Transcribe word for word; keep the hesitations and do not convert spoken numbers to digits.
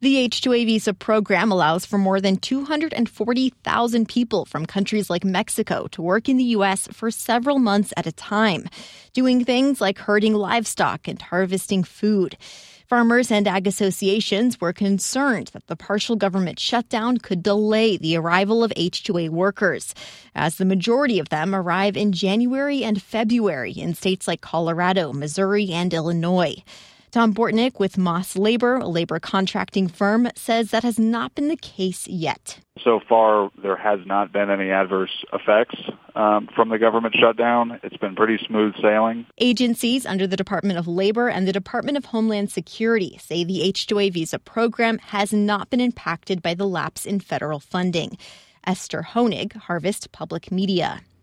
The H two A visa program allows for more than two hundred forty thousand people from countries like Mexico to work in the U S for several months at a time, doing things like herding livestock and harvesting food. Farmers and ag associations were concerned that the partial government shutdown could delay the arrival of H two A workers, as the majority of them arrive in January and February in states like Colorado, Missouri, and Illinois. Tom Bortnick with Moss Labor, a labor contracting firm, says that has not been the case yet. So far, there has not been any adverse effects um, from the government shutdown. It's been pretty smooth sailing. Agencies under the Department of Labor and the Department of Homeland Security say the H two A visa program has not been impacted by the lapse in federal funding. Esther Honig, Harvest Public Media.